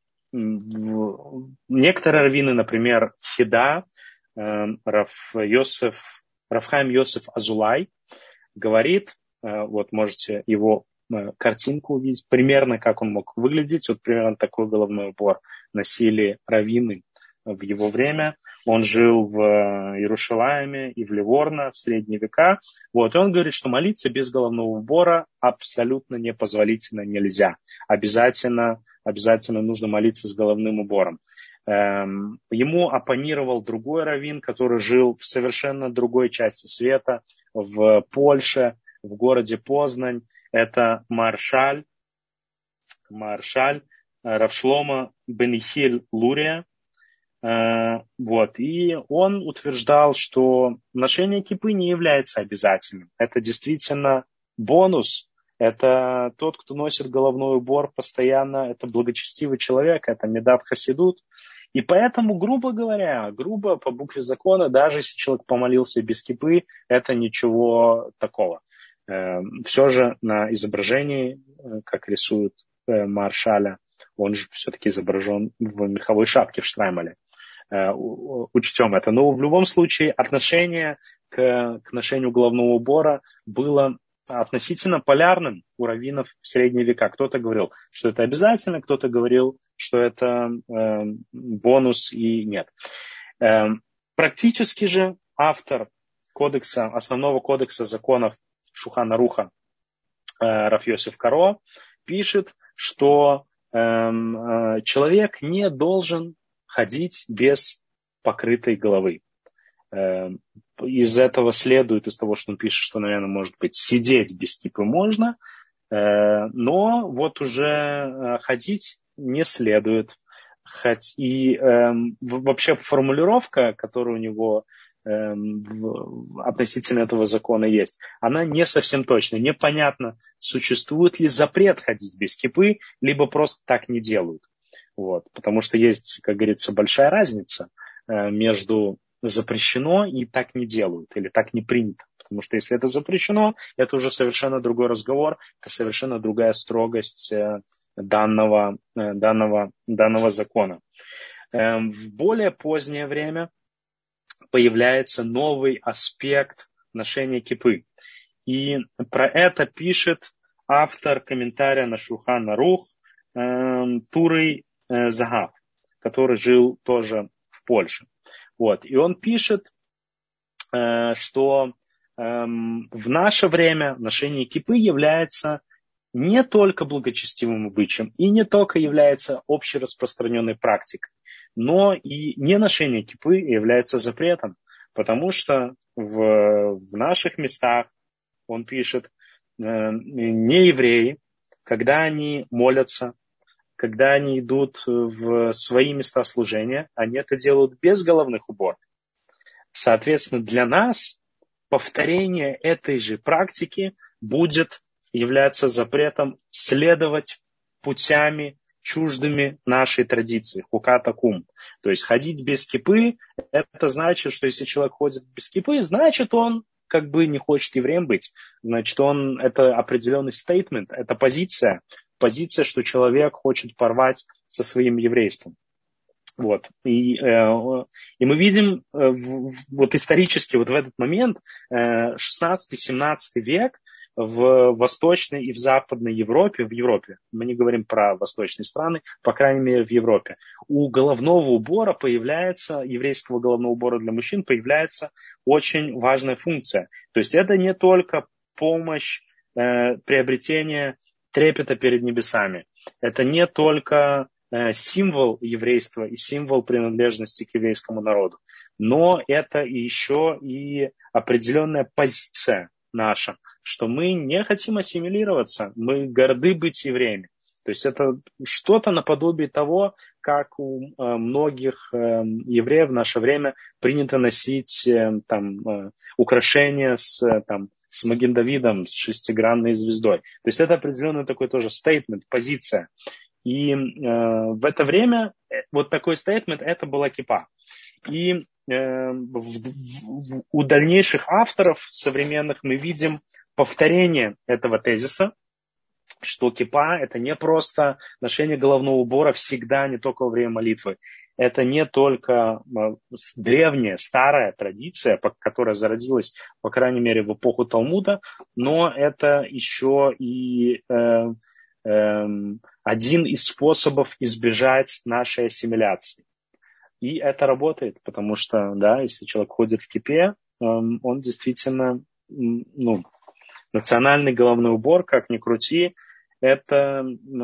в, некоторые раввины, например, Хида, э, Рав Йосеф, Рав Хаим Йосеф Азулай говорит, э, вот можете его картинку увидеть, примерно как он мог выглядеть. Вот примерно такой головной убор носили раввины в его время. Он жил в Иерушалайме и в Ливорно в средние века. Вот. И он говорит, что молиться без головного убора абсолютно непозволительно, нельзя. Обязательно, обязательно нужно молиться с головным убором. Эм, ему оппонировал другой раввин, который жил в совершенно другой части света, в Польше, в городе Познань. Это Маршаль, Маршаль, Рав Шломо бен Ихиль Лурия. Вот. И он утверждал, что ношение кипы не является обязательным. Это действительно бонус. Это тот, кто носит головной убор постоянно. Это благочестивый человек. Это медат хасидут. И поэтому, грубо говоря, грубо по букве закона, даже если человек помолился без кипы, это ничего такого. Все же на изображении, как рисует Маршаля, он же все-таки изображен в меховой шапке в Штраймале. Учтем это. Но в любом случае отношение к, к ношению головного убора было относительно полярным у раввинов в средние века. Кто-то говорил, что это обязательно, кто-то говорил, что это э, бонус и нет. Э, практически же автор кодекса, основного кодекса законов Шулхан Аруха э, Рав Йосеф Каро пишет, что э, э, человек не должен ходить без покрытой головы. Э, из этого следует, из того, что он пишет, что, наверное, может быть, сидеть без кипы можно, э, но вот уже ходить не следует. Хоть и э, вообще формулировка, которая у него относительно этого закона есть, она не совсем точная. Непонятно, существует ли запрет ходить без кипы, либо просто так не делают. Вот. Потому что есть, как говорится, большая разница между запрещено и так не делают, или так не принято. Потому что если это запрещено, это уже совершенно другой разговор, это совершенно другая строгость данного, данного, данного закона. В более позднее время появляется новый аспект ношения кипы. И про это пишет автор комментария на Шулхан Арух э, Турей э, Загав, который жил тоже в Польше. Вот. И он пишет, э, что э, в наше время ношение кипы является не только благочестивым обычаем и не только является общераспространенной практикой, но и не ношение кипы является запретом, потому что в, в наших местах, он пишет, неевреи, когда они молятся, когда они идут в свои места служения, они это делают без головных уборов. Соответственно, для нас повторение этой же практики будет является запретом следовать путями, чуждыми нашей традиции, хукатакум. То есть ходить без кипы, это значит, что если человек ходит без кипы, значит он как бы не хочет евреем быть. Значит, он, это определенный стейтмент, это позиция, позиция, что человек хочет порвать со своим еврейством. Вот. И, э, и мы видим э, в, вот исторически вот в этот момент э, шестнадцатый-семнадцатый век в Восточной и в Западной Европе, в Европе, мы не говорим про восточные страны, по крайней мере в Европе, у головного убора появляется, еврейского головного убора для мужчин появляется очень важная функция. То есть это не только помощь, э, приобретение трепета перед небесами, это не только символ еврейства и символ принадлежности к еврейскому народу. Но это еще и определенная позиция наша, что мы не хотим ассимилироваться, мы горды быть евреями. То есть это что-то наподобие того, как у э, многих э, евреев в наше время принято носить э, там, э, украшения с, э, там, с Маген Давидом, с шестигранной звездой. То есть это определенный такой тоже стейтмент, позиция. И э, в это время вот такой стейтмент, это была кипа. И э, в, в, у дальнейших авторов современных мы видим повторение этого тезиса, что кипа – это не просто ношение головного убора всегда, не только во время молитвы. Это не только древняя, старая традиция, которая зародилась, по крайней мере, в эпоху Талмуда, но это еще и э, э, один из способов избежать нашей ассимиляции. И это работает, потому что, да, если человек ходит в кипе, э, он действительно, ну, национальный головной убор, как ни крути, это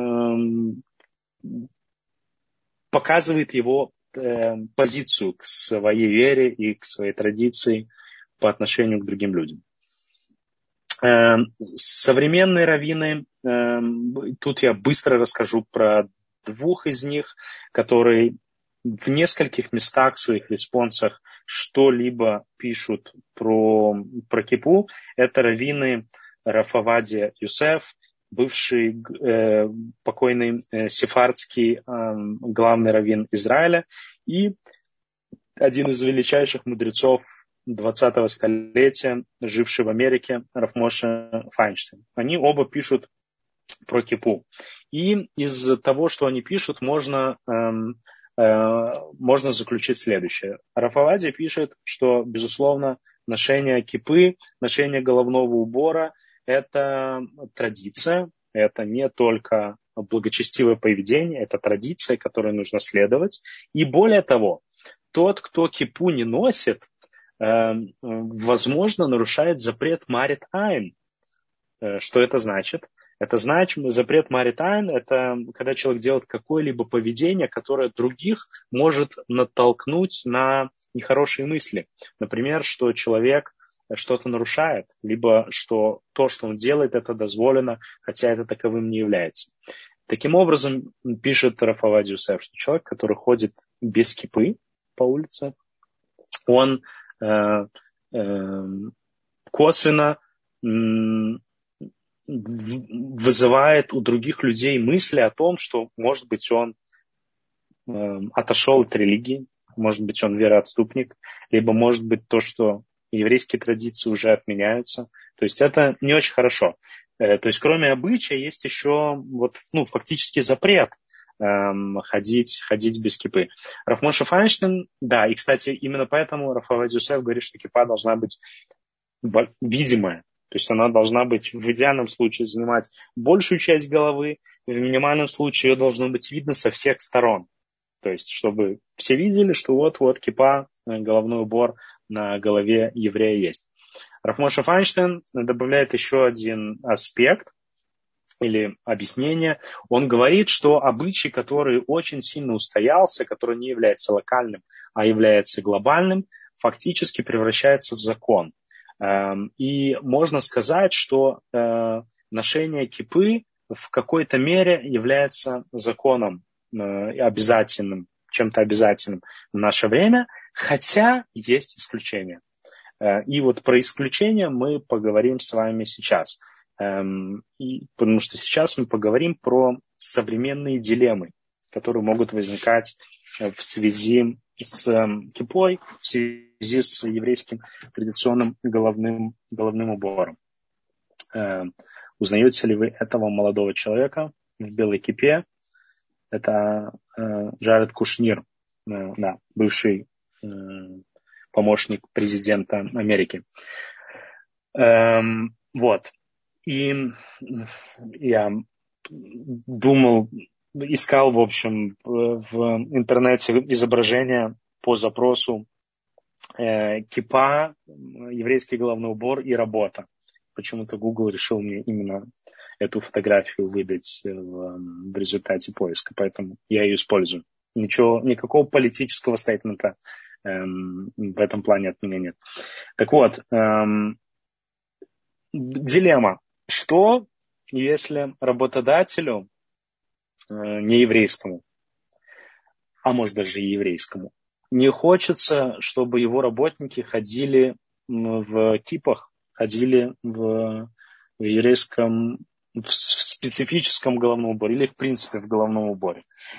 э, показывает его э, позицию к своей вере и к своей традиции по отношению к другим людям. Э, современные раввины, э, тут я быстро расскажу про двух из них, которые в нескольких местах в своих респонсах что-либо пишут про, про кипу. Это раввины Рав Овадия Юсеф, бывший э, покойный э, сефардский э, главный раввин Израиля и один из величайших мудрецов двадцатого столетия, живший в Америке, Рав Моше Файнштейн. Они оба пишут про кипу. И из того, что они пишут, можно, э, э, можно заключить следующее. Рав Овадия пишет, что, безусловно, ношение кипы, ношение головного убора – это традиция, это не только благочестивое поведение, это традиция, которой нужно следовать. И более того, тот, кто кипу не носит, возможно, нарушает запрет Марит Айн. Что это значит? Это значит, запрет Марит Айн – это когда человек делает какое-либо поведение, которое других может натолкнуть на нехорошие мысли. Например, что человек что-то нарушает, либо что то, что он делает, это дозволено, хотя это таковым не является. Таким образом, пишет Рав Овадия Юсеф, что человек, который ходит без кипы по улице, он э, э, косвенно э, вызывает у других людей мысли о том, что, может быть, он э, отошел от религии, может быть, он вероотступник, либо, может быть, то, что еврейские традиции уже отменяются. То есть это не очень хорошо. То есть кроме обычая есть еще вот, ну, фактически запрет эм, ходить, ходить без кипы. Рав Моше Файнштейн, да, и, кстати, именно поэтому Рав Овадия Юсеф говорит, что кипа должна быть видимая. То есть она должна быть в идеальном случае занимать большую часть головы, в минимальном случае ее должно быть видно со всех сторон. То есть чтобы все видели, что вот-вот кипа, головной убор на голове еврея есть. Рав Моше Файнштейн добавляет еще один аспект или объяснение. Он говорит, что обычай, который очень сильно устоялся, который не является локальным, а является глобальным, фактически превращается в закон. И можно сказать, что ношение кипы в какой-то мере является законом обязательным, чем-то обязательным в наше время, хотя есть исключения. И вот про исключения мы поговорим с вами сейчас. И, потому что сейчас мы поговорим про современные дилеммы, которые могут возникать в связи с кипой, в связи с еврейским традиционным головным, головным убором. Узнаете ли вы этого молодого человека в белой кипе? Это Джаред Кушнир, да, бывший помощник президента Америки. Эм, вот. И я думал, искал, в общем, в интернете изображения по запросу э, кипа, еврейский головной убор и работа. Почему-то Google решил мне именно эту фотографию выдать в, в результате поиска, поэтому я ее использую. Ничего, никакого политического стейтмента эм, в этом плане от меня нет. Так вот, эм, дилемма. Что, если работодателю э, нееврейскому, а может даже и еврейскому, не хочется, чтобы его работники ходили в кипах, ходили в, в еврейском, в специфическом головном уборе или в принципе в головном уборе.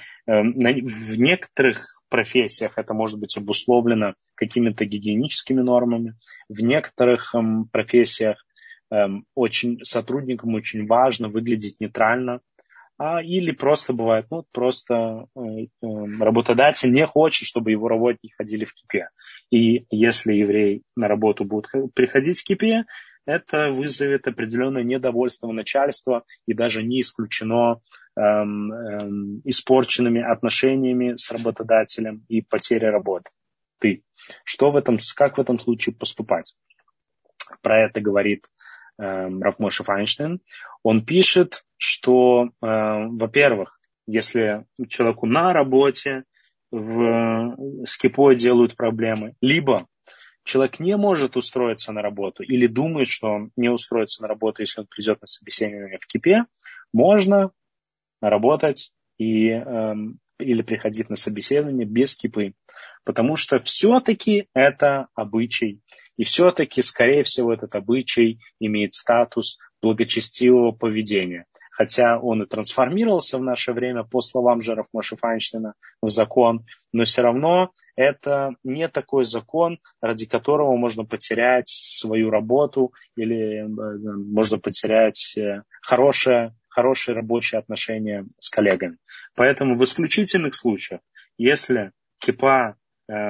В некоторых профессиях это может быть обусловлено какими-то гигиеническими нормами. В некоторых профессиях очень, сотрудникам очень важно выглядеть нейтрально. А, или просто бывает, ну, просто э, э, работодатель не хочет, чтобы его работники ходили в кипе. И если еврей на работу будет приходить в кипе, это вызовет определенное недовольство начальства и даже не исключено эм, эм, испорченными отношениями с работодателем и потерей работы. Ты. Что в этом, как в этом случае поступать? Про это говорит Рав Моше Файнштейн. Он пишет, что, э, во-первых, если человеку на работе в, с кипой делают проблемы, либо человек не может устроиться на работу или думает, что он не устроится на работу, если он придет на собеседование в кипе, можно работать и, э, или приходить на собеседование без кипы. Потому что все-таки это обычай. И все-таки, скорее всего, этот обычай имеет статус благочестивого поведения. Хотя он и трансформировался в наше время, по словам же Рав Моше Файнштейна, в закон, но все равно это не такой закон, ради которого можно потерять свою работу или можно потерять хорошее, хорошие рабочие отношения с коллегами. Поэтому в исключительных случаях, если кипа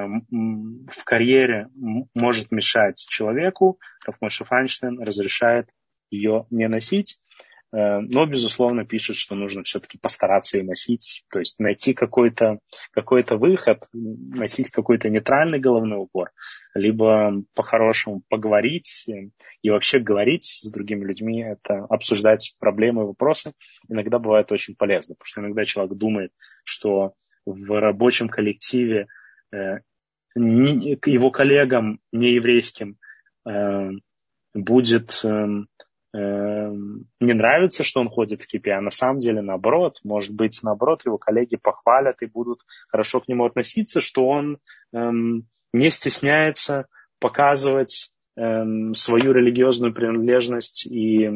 в карьере может мешать человеку, Рав Моше Файнштейн разрешает ее не носить, но, безусловно, пишет, что нужно все-таки постараться ее носить, то есть найти какой-то, какой-то выход, носить какой-то нейтральный головной убор, либо по-хорошему поговорить и вообще говорить с другими людьми, это обсуждать проблемы и вопросы иногда бывает очень полезно, потому что иногда человек думает, что в рабочем коллективе его коллегам нееврейским будет не нравится, что он ходит в кипе, а на самом деле наоборот, может быть, наоборот, его коллеги похвалят и будут хорошо к нему относиться, что он не стесняется показывать свою религиозную принадлежность и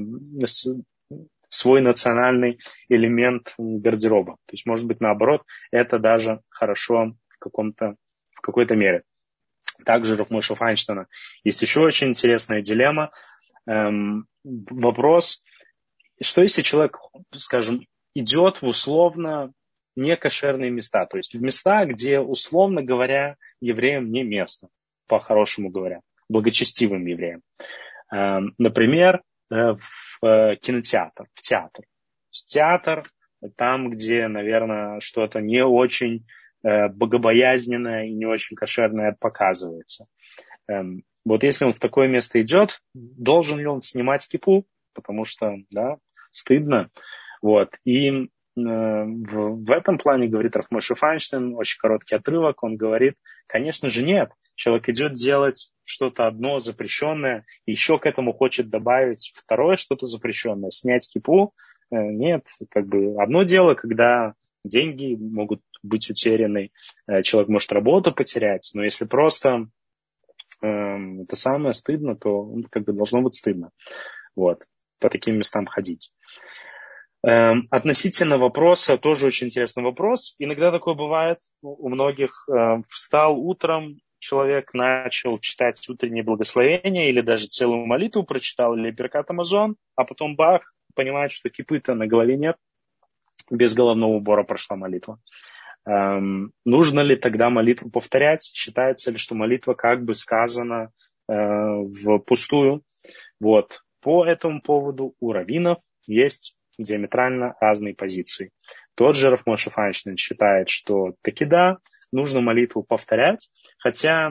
свой национальный элемент гардероба. То есть, может быть, наоборот, это даже хорошо в каком-то, в какой-то мере. Также Рав Моше Файнштейна есть еще очень интересная дилемма. Эм, вопрос, что если человек, скажем, идет в условно некошерные места, то есть в места, где, условно говоря, евреям не место, по-хорошему говоря, благочестивым евреям. Эм, например, в кинотеатр, в театр. Театр там, где, наверное, что-то не очень богобоязненное и не очень кошерное показывается. Вот если он в такое место идет, должен ли он снимать кипу? Потому что, да, стыдно. Вот. И э, в, в этом плане, говорит Рав Моше Файнштейн, очень короткий отрывок, он говорит, конечно же нет. Человек идет делать что-то одно запрещенное, и еще к этому хочет добавить второе что-то запрещенное, снять кипу. Э, нет, как бы одно дело, когда деньги могут быть утеряны, э, человек может работу потерять, но если просто э, это самое стыдно, то как бы должно быть стыдно. Вот, по таким местам ходить. Э, относительно вопроса, тоже очень интересный вопрос. Иногда такое бывает у многих. Э, встал утром, человек начал читать утреннее благословение или даже целую молитву прочитал, или Беркат Амазон, а потом бах, понимает, что кипы-то на голове нет, без головного убора прошла молитва. Эм, нужно ли тогда молитву повторять? Считается ли, что молитва как бы сказана э, впустую? Вот. По этому поводу у раввинов есть диаметрально разные позиции. Тот же Рав Моше Файнштейн считает, что таки да, нужно молитву повторять, хотя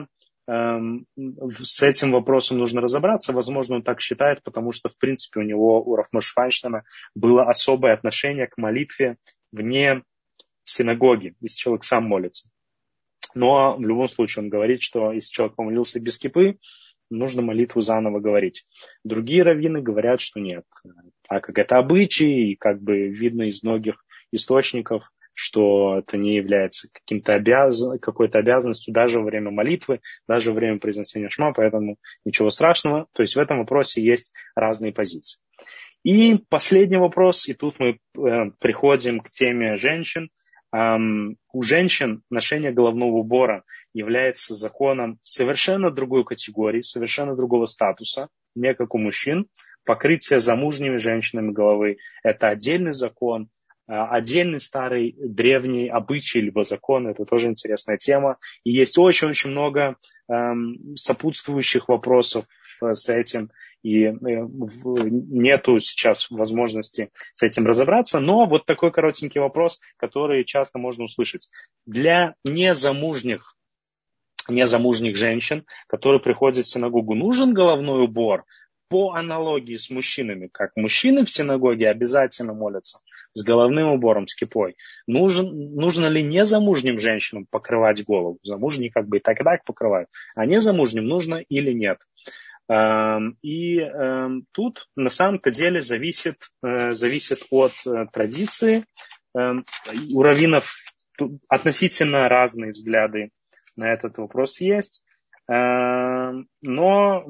с этим вопросом нужно разобраться. Возможно, он так считает, потому что, в принципе, у него, у Рав Моше Файнштейна, было особое отношение к молитве вне синагоги, если человек сам молится. Но в любом случае он говорит, что если человек помолился без кипы, нужно молитву заново говорить. Другие раввины говорят, что нет. Так как это обычай, и как бы видно из многих источников, что это не является каким-то обяз... какой-то обязанностью даже во время молитвы, даже во время произнесения шма, поэтому ничего страшного. То есть в этом вопросе есть разные позиции. И последний вопрос, и тут мы э, приходим к теме женщин. Um, у женщин ношение головного убора является законом совершенно другой категории, совершенно другого статуса, не как у мужчин. Покрытие замужними женщинами головы – это отдельный закон, отдельный старый древний обычай либо закон, это тоже интересная тема. И есть очень-очень много um, сопутствующих вопросов с этим. И нету сейчас возможности с этим разобраться. Но вот такой коротенький вопрос, который часто можно услышать. Для незамужних, незамужних женщин, которые приходят в синагогу, нужен головной убор по аналогии с мужчинами. Как мужчины в синагоге обязательно молятся с головным убором, с кипой. Нужен, нужно ли незамужним женщинам покрывать голову? Замужние как бы и так и так покрывают. А незамужним нужно или нет? И э, тут на самом-то деле зависит, э, зависит от э, традиции. Э, у раввинов относительно разные взгляды на этот вопрос есть. Э, но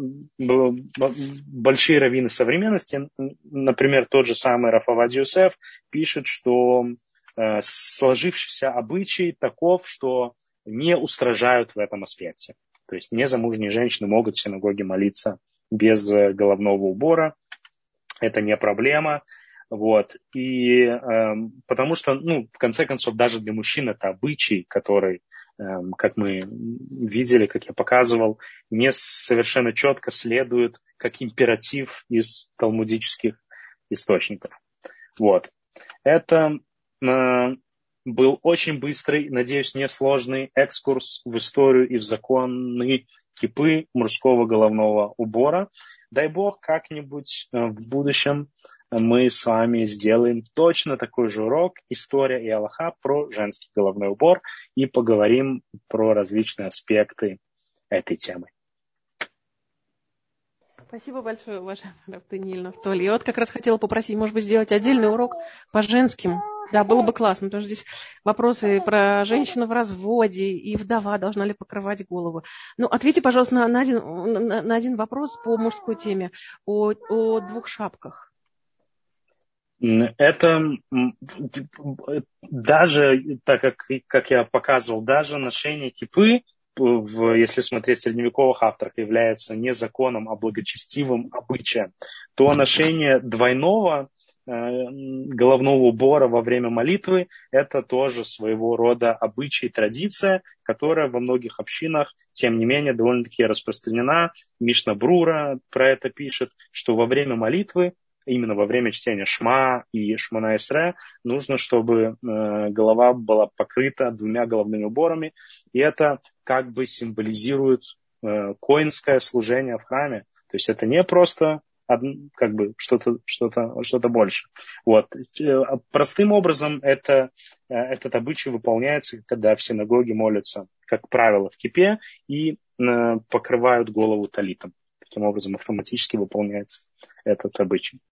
большие раввины современности, например, тот же самый Рав Овадия Йосеф, пишет, что э, сложившийся обычай таков, что не устражают в этом аспекте. То есть незамужние женщины могут в синагоге молиться без головного убора. Это не проблема. Вот. И, э, потому что, ну, в конце концов, даже для мужчин это обычай, который, э, как мы видели, как я показывал, не совершенно четко следует как императив из талмудических источников. Вот. Это э, был очень быстрый, надеюсь, несложный экскурс в историю и в законы кипы мужского головного убора. Дай Бог, как-нибудь в будущем мы с вами сделаем точно такой же урок «История и Алаха» про женский головной убор и поговорим про различные аспекты этой темы. Спасибо большое, уважаемый Рав Даниэль Нафтали. Я вот как раз хотела попросить, может быть, сделать отдельный урок по женским. Да, было бы классно, потому что здесь вопросы про женщину в разводе и вдова должна ли покрывать голову. Ну, ответьте, пожалуйста, на, на, один, на, на один вопрос по мужской теме о, о двух шапках. Это даже, так как, как я показывал, даже ношение кипы, в, если смотреть в средневековых авторах, является не законом, а благочестивым обычаем, то ношение двойного э, головного убора во время молитвы – это тоже своего рода обычай, традиция, которая во многих общинах, тем не менее, довольно-таки распространена. Мишна Брура про это пишет, что во время молитвы, именно во время чтения Шма и Шмона Эсре, нужно, чтобы э, голова была покрыта двумя головными уборами, и это как бы символизирует э, коинское служение в храме. То есть это не просто од, как бы что-то, что-то, что-то больше. Вот. Простым образом это, э, этот обычай выполняется, когда в синагоге молятся, как правило, в кипе и э, покрывают голову талитом. Таким образом автоматически выполняется этот обычай.